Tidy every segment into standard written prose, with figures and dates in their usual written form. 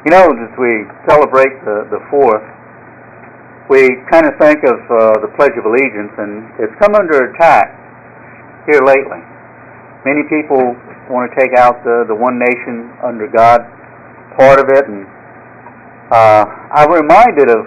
You know, as we celebrate the 4th, we kind of think of the Pledge of Allegiance, and it's come under attack here lately. Many people want to take out the one nation under God part of it, and I'm reminded of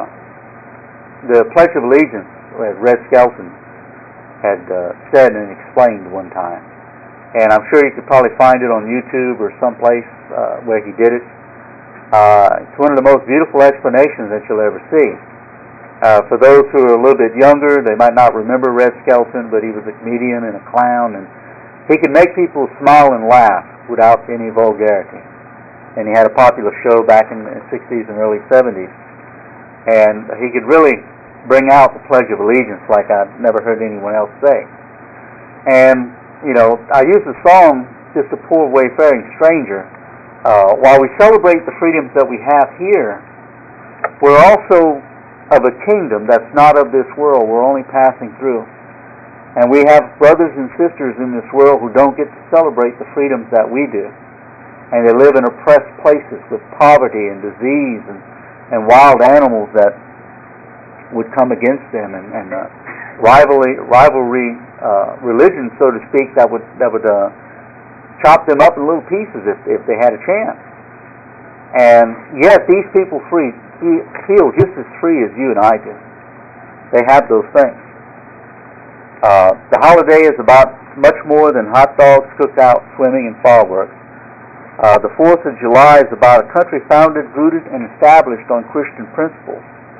the Pledge of Allegiance that Red Skelton had said and explained one time. And I'm sure you could probably find it on YouTube or someplace where he did it. It's one of the most beautiful explanations that you'll ever see. For those who are a little bit younger, they might not remember Red Skelton, but he was a comedian and a clown, and he could make people smile and laugh without any vulgarity. And he had a popular show back in the 60s and early 70s. And he could really bring out the Pledge of Allegiance like I've never heard anyone else say. And, you know, I use the song, Just a Poor Wayfaring Stranger. While we celebrate the freedoms that we have here, we're also of a kingdom that's not of this world. We're only passing through. And we have brothers and sisters in this world who don't get to celebrate the freedoms that we do. And they live in oppressed places with poverty and disease and wild animals that would come against them, and rivalry religion, so to speak, that would chop them up in little pieces if they had a chance. And yet these people feel just as free as you and I do. They have those things. The holiday is about much more than hot dogs, cookouts, swimming, and fireworks. The 4th of July is about a country founded, rooted, and established on Christian principles.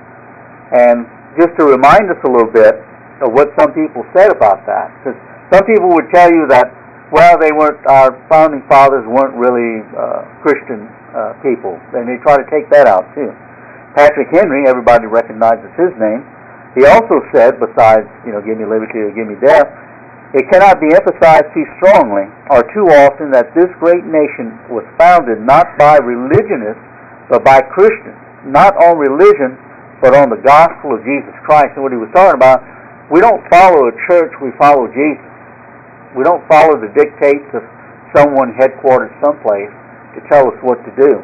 And just to remind us a little bit of what some people said about that, because some people would tell you that, well, our founding fathers weren't really Christian people, and they try to take that out too. Patrick Henry, everybody recognizes his name. He also said, besides, give me liberty or give me death, it cannot be emphasized too strongly or too often that this great nation was founded not by religionists, but by Christians. Not on religion, but on the gospel of Jesus Christ. And what he was talking about, we don't follow a church, we follow Jesus. We don't follow the dictates of someone headquartered someplace to tell us what to do,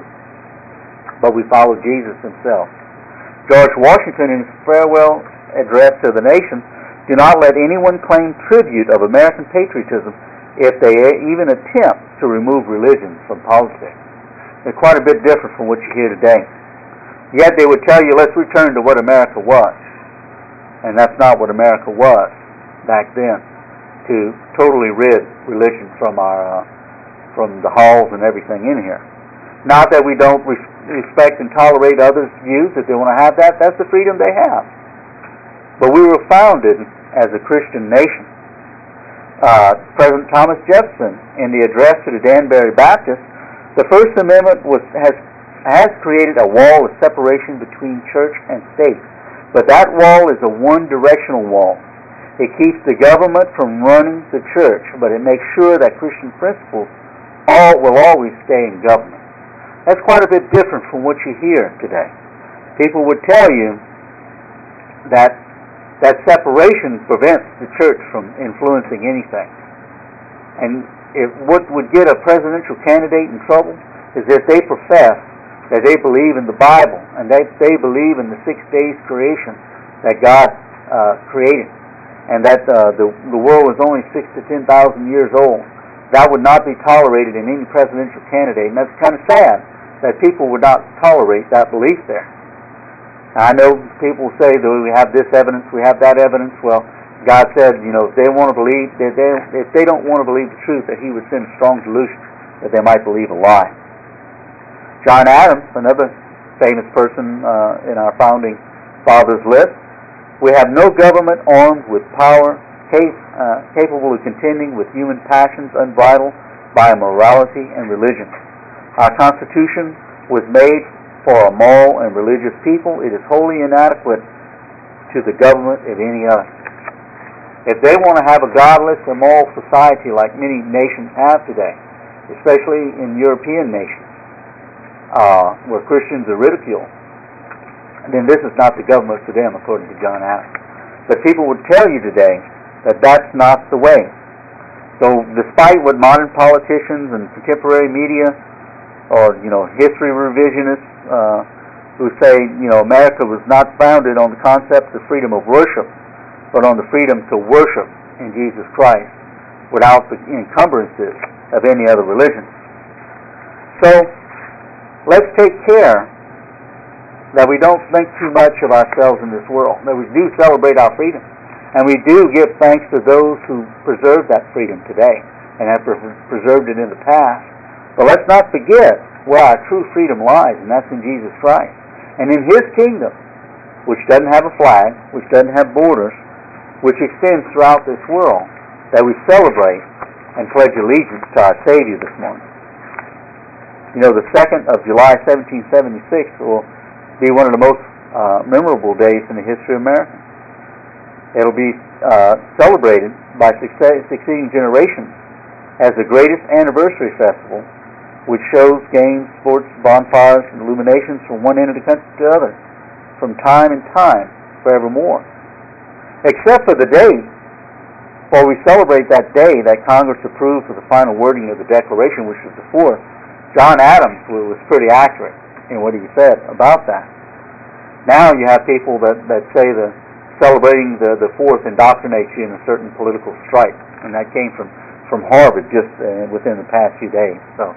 but we follow Jesus himself. George Washington, in his farewell address to the nation, do not let anyone claim tribute of American patriotism if they even attempt to remove religion from politics. They're quite a bit different from what you hear today. Yet they would tell you, let's return to what America was. And that's not what America was back then, to totally rid religion from the halls and everything in here. Not that we don't respect and tolerate others' views. If they want to have that, that's the freedom they have. But we were founded as a Christian nation. President Thomas Jefferson, in the address to the Danbury Baptist, the First Amendment has created a wall of separation between church and state. But that wall is a one-directional wall. It keeps the government from running the church, but it makes sure that Christian principles will always stay in government. That's quite a bit different from what you hear today. People would tell you that separation prevents the church from influencing anything. And what would get a presidential candidate in trouble is if they profess that they believe in the Bible and they believe in the 6 days creation that God created, and that the world was only 6,000 to 10,000 years old. That would not be tolerated in any presidential candidate, and that's kind of sad that people would not tolerate that belief there. Now, I know people say that we have this evidence, we have that evidence. Well, God said, if they want to believe, if they don't want to believe the truth, that He would send strong delusion that they might believe a lie. John Adams, another famous person in our founding fathers list, we have no government armed with power, capable of contending with human passions unbridled by morality and religion. Our Constitution was made for a moral and religious people. It is wholly inadequate to the government of any other. If they want to have a godless, immoral society like many nations have today, especially in European nations, where Christians are ridiculed, then this is not the government for them, according to John Adams. But people would tell you today that that's not the way. So despite what modern politicians and contemporary media or history revisionists who say America was not founded on the concept of freedom of worship, but on the freedom to worship in Jesus Christ without the encumbrances of any other religion. So let's take care that we don't think too much of ourselves in this world, that we do celebrate our freedom, and we do give thanks to those who preserve that freedom today and have preserved it in the past. But let's not forget where our true freedom lies, and that's in Jesus Christ. And in His kingdom, which doesn't have a flag, which doesn't have borders, which extends throughout this world, that we celebrate and pledge allegiance to our Savior this morning. The 2nd of July, 1776 will be one of the most memorable days in the history of America. It'll be celebrated by succeeding generations as the greatest anniversary festival, which shows games, sports, bonfires, and illuminations from one end of the country to the other, from time and time, forevermore. Except for the date, while we celebrate that day that Congress approved for the final wording of the Declaration, which was the 4th, John Adams was pretty accurate in what he said about that. Now you have people that say that celebrating the 4th indoctrinates you in a certain political stripe, and that came from Harvard just within the past few days. So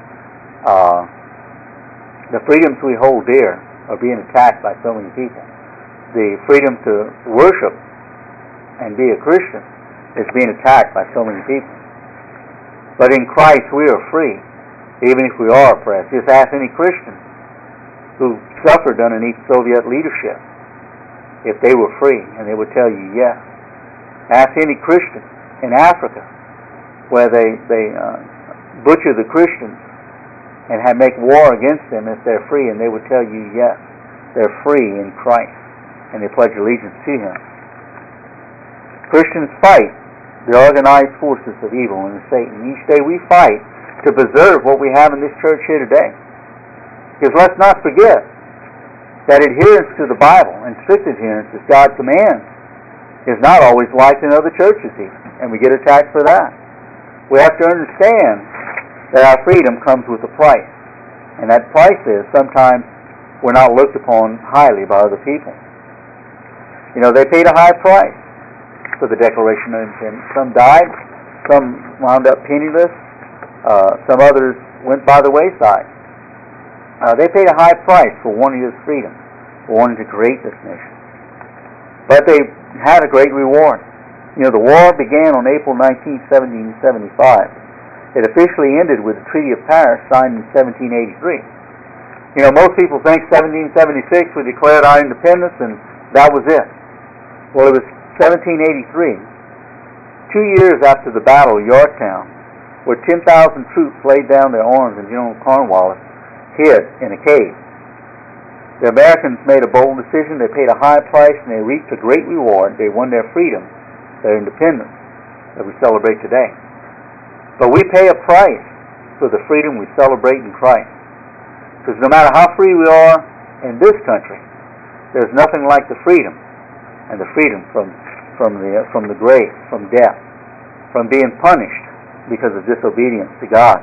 the freedoms we hold dear are being attacked by so many people. The freedom to worship and be a Christian is being attacked by so many people. But in Christ we are free, even if we are oppressed. Just ask any Christian who suffered underneath Soviet leadership if they were free, and they would tell you yes. Ask any Christian in Africa where they butcher the Christians and make war against them if they're free, and they would tell you yes, they're free in Christ, and they pledge allegiance to Him. Christians fight the organized forces of evil and Satan. Each day we fight to preserve what we have in this church here today. Because let's not forget that adherence to the Bible and strict adherence as God commands is not always liked in other churches even, and we get attacked for that. We have to understand that our freedom comes with a price, and that price is sometimes we're not looked upon highly by other people. They paid a high price for the Declaration of Independence. Some died, some wound up penniless, some others went by the wayside. They paid a high price for wanting this freedom, for wanting to create this nation. But they had a great reward. The war began on April 19, 1775. It officially ended with the Treaty of Paris signed in 1783. Most people think 1776 we declared our independence and that was it. Well, it was 1783, 2 years after the Battle of Yorktown, where 10,000 troops laid down their arms and General Cornwallis hid in a cave. The Americans made a bold decision. They paid a high price and they reaped a great reward. They won their freedom, their independence that we celebrate today. But we pay a price for the freedom we celebrate in Christ. Because no matter how free we are in this country, there's nothing like the freedom, and the freedom from the grave, from death, from being punished because of disobedience to God.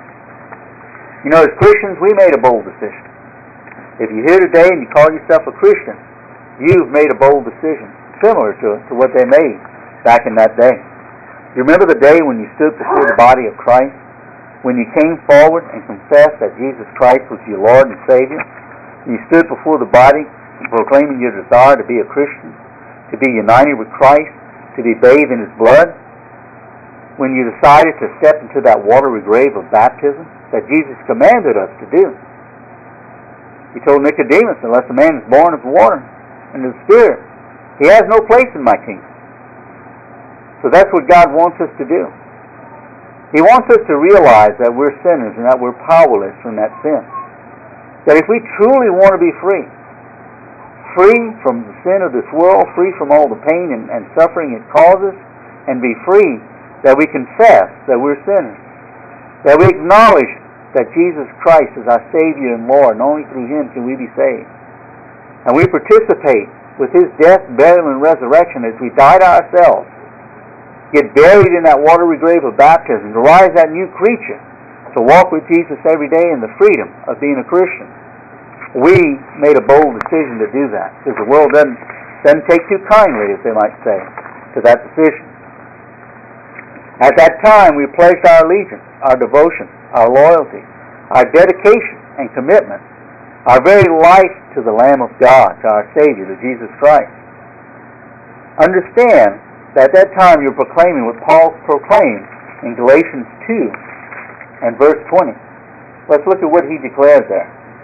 As Christians, we made a bold decision. If you're here today and you call yourself a Christian, you've made a bold decision, similar to what they made back in that day. You remember the day when you stood before the body of Christ? When you came forward and confessed that Jesus Christ was your Lord and Savior? You stood before the body proclaiming your desire to be a Christian, to be united with Christ, to be bathed in His blood? When you decided to step into that watery grave of baptism that Jesus commanded us to do? He told Nicodemus, unless a man is born of water and of the Spirit, he has no place in my kingdom. So that's what God wants us to do. He wants us to realize that we're sinners and that we're powerless from that sin. That if we truly want to be free from the sin of this world, free from all the pain and suffering it causes, and be free, that we confess that we're sinners, that we acknowledge that Jesus Christ is our Savior and Lord, and only through Him can we be saved. And we participate with His death, burial, and resurrection as we die to ourselves, get buried in that watery grave of baptism, to rise that new creature, to walk with Jesus every day in the freedom of being a Christian. We made a bold decision to do that, because the world doesn't take too kindly, as they might say, to that decision. At that time, we pledged our allegiance, our devotion, our loyalty, our dedication and commitment, our very life to the Lamb of God, to our Savior, to Jesus Christ. Understand that at that time you're proclaiming what Paul proclaimed in Galatians 2 and verse 20. Let's look at what he declares there.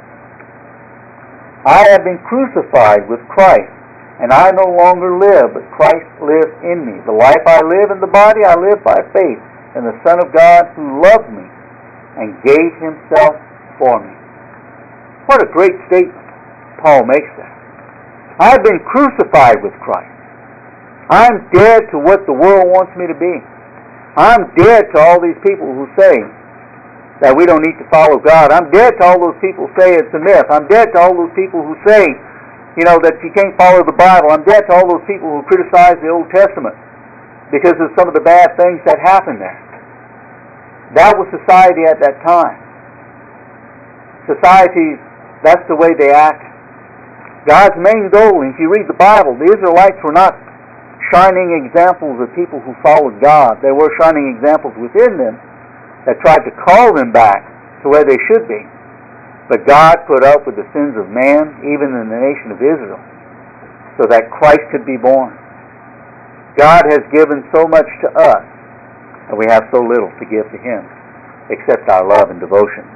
I have been crucified with Christ, and I no longer live, but Christ lives in me. The life I live in the body, I live by faith in the Son of God who loved me and gave himself for me. What a great statement Paul makes there. I've been crucified with Christ. I'm dead to what the world wants me to be. I'm dead to all these people who say that we don't need to follow God. I'm dead to all those people who say it's a myth. I'm dead to all those people who say, that you can't follow the Bible. I'm dead to all those people who criticize the Old Testament because of some of the bad things that happened there. That was society at that time. Societies, that's the way they act. God's main goal, and if you read the Bible, the Israelites were not shining examples of people who followed God. They were shining examples within them that tried to call them back to where they should be. But God put up with the sins of man, even in the nation of Israel, so that Christ could be born. God has given so much to us, and we have so little to give to Him, except our love and devotion.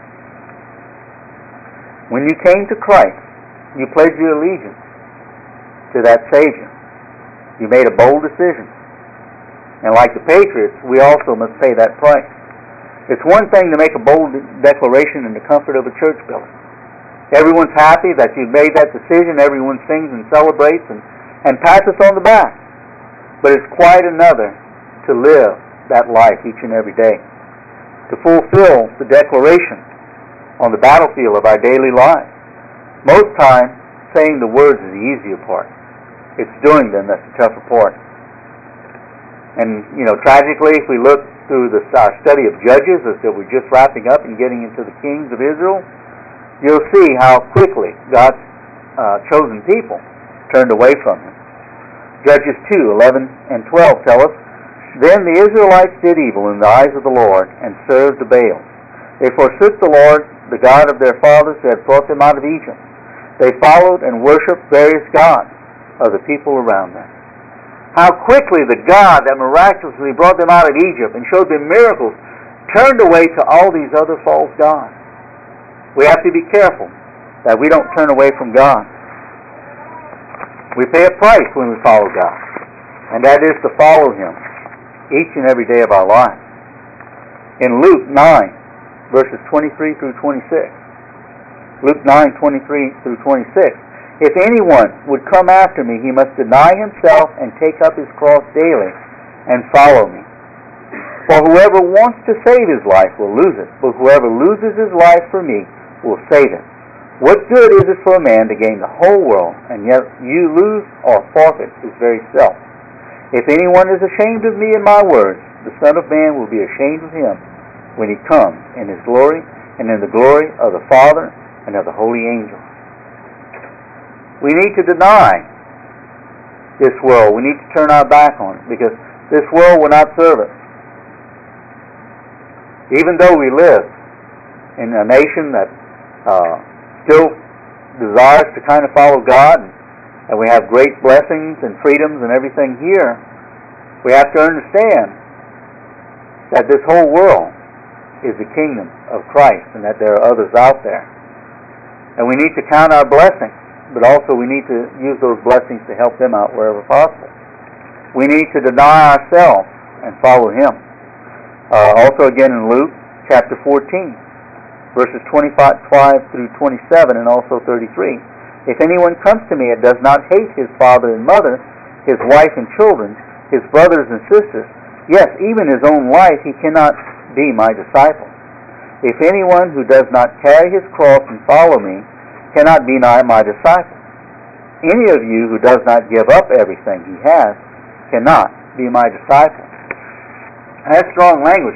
When you came to Christ, you pledged your allegiance to that Savior. You made a bold decision. And like the patriots, we also must pay that price. It's one thing to make a bold declaration in the comfort of a church building. Everyone's happy that you've made that decision. Everyone sings and celebrates and pats us on the back. But it's quite another to live that life each and every day. To fulfill the declaration on the battlefield of our daily lives. Most times, saying the words is the easier part. It's doing them that's the tougher part. And, tragically, if we look through our study of Judges, as that we're just wrapping up and getting into the kings of Israel, you'll see how quickly God's chosen people turned away from Him. Judges 2:11 and 12 tell us, Then the Israelites did evil in the eyes of the Lord and served the Baals. They forsook the Lord, the God of their fathers who had brought them out of Egypt. They followed and worshipped various gods of the people around them. How quickly the God that miraculously brought them out of Egypt and showed them miracles turned away to all these other false gods. We have to be careful that we don't turn away from God. We pay a price when we follow God, and that is to follow Him each and every day of our lives. In Luke 9, verses 23 through 26, Luke 9, 23 through 26, If anyone would come after me, he must deny himself and take up his cross daily and follow me. For whoever wants to save his life will lose it, but whoever loses his life for me will save it. What good is it for a man to gain the whole world, and yet you lose or forfeit his very self? If anyone is ashamed of me and my words, the Son of Man will be ashamed of him when He comes in His glory and in the glory of the Father and of the holy angels. We need to deny this world. We need to turn our back on it, because this world will not serve us. Even though we live in a nation that still desires to kind of follow God, and we have great blessings and freedoms and everything here, we have to understand that this whole world is the kingdom of Christ, and that there are others out there. And we need to count our blessings, but also we need to use those blessings to help them out wherever possible. We need to deny ourselves and follow Him. Also again in Luke chapter 14, verses 25 through 27 and also 33. If anyone comes to me and does not hate his father and mother, his wife and children, his brothers and sisters, yes, even his own life, he cannot be my disciple. If anyone who does not carry his cross and follow me cannot be my disciple. Any of you who does not give up everything he has cannot be my disciple. And that's strong language.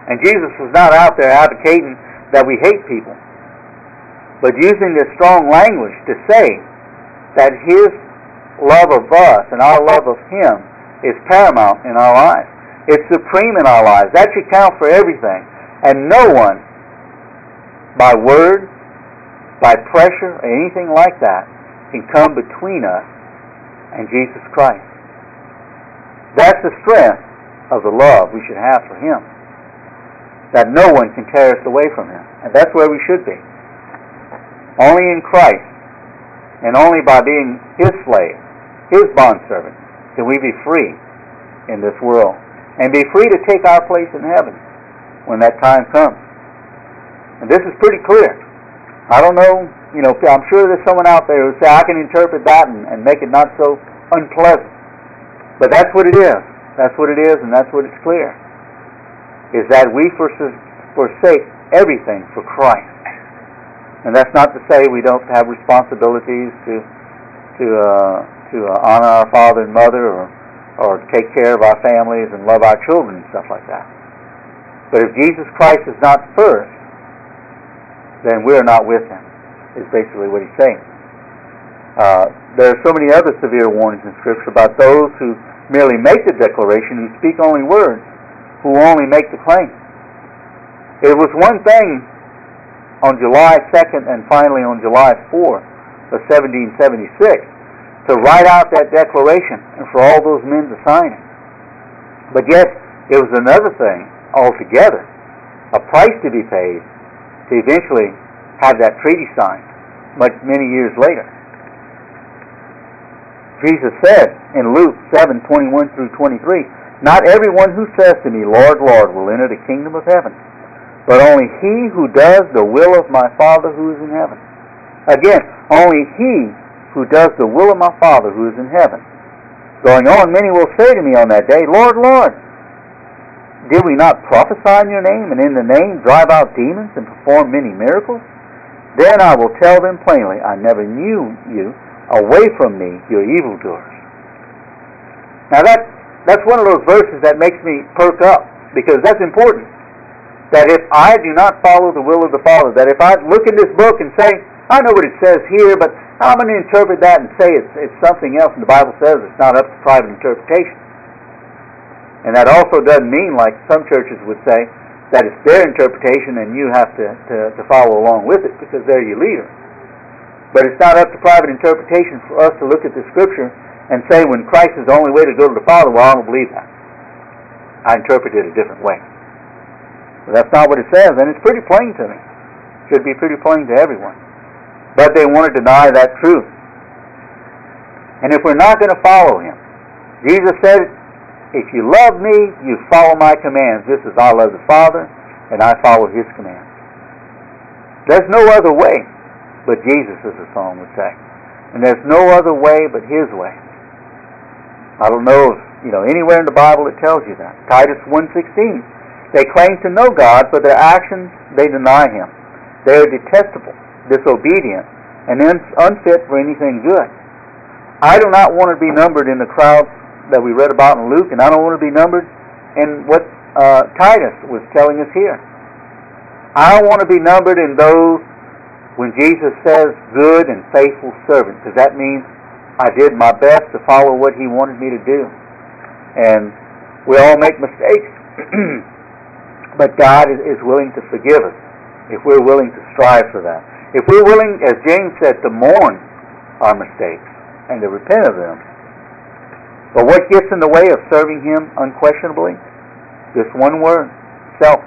And Jesus was not out there advocating that we hate people, but using this strong language to say that His love of us and our love of Him is paramount in our lives. It's supreme in our lives. That should count for everything. And no one, by word, by pressure, or anything like that, can come between us and Jesus Christ. That's the strength of the love we should have for Him. That no one can tear us away from Him. And that's where we should be. Only in Christ, and only by being His slave, His bondservant, can we be free in this world. And be free to take our place in heaven when that time comes. And this is pretty clear. I don't know, I'm sure there's someone out there who say, I can interpret that and make it not so unpleasant. But that's what it is. That's what it is, and that's what it's clear. Is that we forsake everything for Christ. And that's not to say we don't have responsibilities to honor our father and mother, or take care of our families and love our children and stuff like that. But if Jesus Christ is not first, then we are not with Him, is basically what He's saying. There are so many other severe warnings in Scripture about those who merely make the declaration, who speak only words, who only make the claim. It was one thing on July 2nd and finally on July 4th of 1776 to write out that declaration and for all those men to sign it. But yet, it was another thing altogether, a price to be paid to eventually have that treaty signed many years later. Jesus said in Luke 7:21 through 23, "Not everyone who says to me, 'Lord, Lord,' will enter the kingdom of heaven, but only he who does the will of my Father who is in heaven." Again, only he who does the will of my Father who is in heaven. Going on, many will say to me on that day, "Lord, Lord, did we not prophesy in your name, and in the name drive out demons and perform many miracles?" Then I will tell them plainly, "I never knew you. Away from me, you evildoers." Now that's one of those verses that makes me perk up, because that's important. That if I do not follow the will of the Father, that if I look in this book and say, I know what it says here, but I'm going to interpret that and say it's something else, and the Bible says it's not up to private interpretation. And that also doesn't mean, like some churches would say, that it's their interpretation and you have to follow along with it because they're your leader. But it's not up to private interpretation for us to look at the Scripture and say, when Christ is the only way to go to the Father, well, I don't believe that. I interpret it a different way. But that's not what it says, and it's pretty plain to me. It should be pretty plain to everyone. But they want to deny that truth. And if we're not going to follow Him, Jesus said, "If you love me, you follow my commands. This is I love the Father, and I follow His commands." There's no other way but Jesus, as the song would say. And there's no other way but His way. I don't know if, anywhere in the Bible it tells you that. Titus 1:16. They claim to know God, but their actions, they deny Him. They are detestable, disobedient, and unfit for anything good. I do not want to be numbered in the crowds that we read about in Luke, and I don't want to be numbered in what Titus was telling us here. I want to be numbered in those when Jesus says, "good and faithful servant," because that means I did my best to follow what He wanted me to do. And we all make mistakes, but God is willing to forgive us if we're willing to strive for that. If we're willing, as James said, to mourn our mistakes and to repent of them. But what gets in the way of serving Him unquestionably? Just one word: self.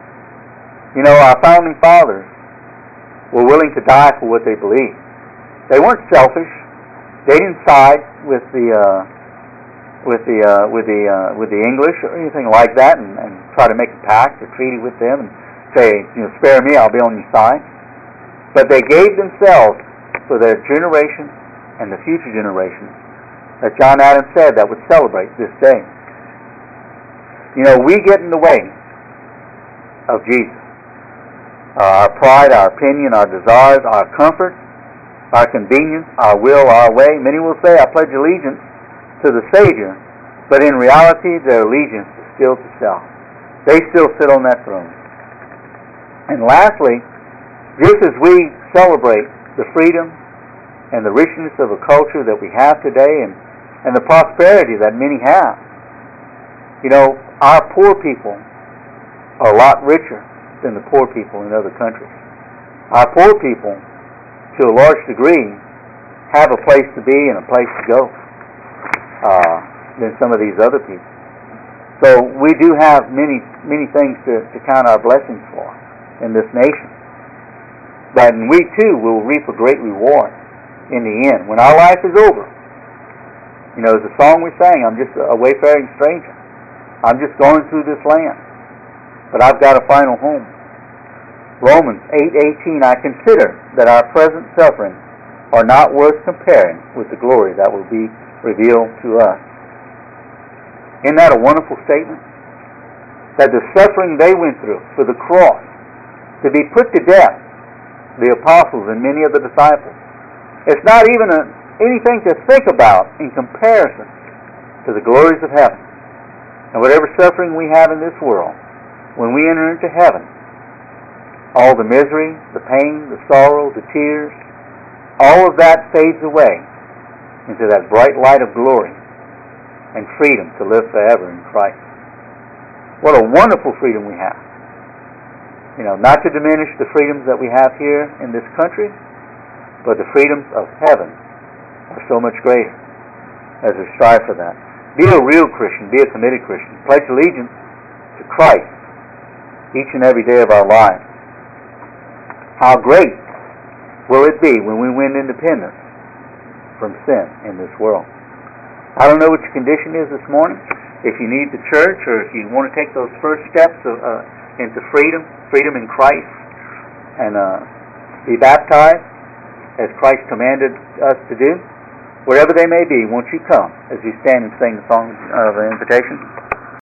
Our founding fathers were willing to die for what they believed. They weren't selfish. They didn't side with the English or anything like that, and try to make a pact or treaty with them and say, "Spare me, I'll be on your side." But they gave themselves for their generation and the future generations that John Adams said that would celebrate this day. We get in the way of Jesus. Our pride, our opinion, our desires, our comfort, our convenience, our will, our way. Many will say, "I pledge allegiance to the Savior," but in reality their allegiance is still to self. They still sit on that throne. And lastly, just as we celebrate the freedom and the richness of a culture that we have today and the prosperity that many have, our poor people are a lot richer than the poor people in other countries. Our poor people, to a large degree, have a place to be and a place to go than some of these other people. So we do have many things to count our blessings for in this nation. But we too will reap a great reward in the end. When our life is over, as the song we sang, I'm just a wayfaring stranger. I'm just going through this land. But I've got a final home. Romans 8:18, I consider that our present sufferings are not worth comparing with the glory that will be revealed to us. Isn't that a wonderful statement? That the suffering they went through for the cross, to be put to death, the apostles and many of the disciples, it's not even anything to think about in comparison to the glories of heaven. And whatever suffering we have in this world, when we enter into heaven, all the misery, the pain, the sorrow, the tears, all of that fades away into that bright light of glory and freedom to live forever in Christ. What a wonderful freedom we have. Not to diminish the freedoms that we have here in this country, but the freedoms of heaven are so much greater as we strive for that. Be a real Christian, be a committed Christian. Pledge allegiance to Christ each and every day of our lives. How great will it be when we win independence from sin in this world? I don't know what your condition is this morning. If you need the church, or if you want to take those first steps into freedom in Christ, and be baptized as Christ commanded us to do, wherever they may be, won't you come as we stand and sing the song of invitation?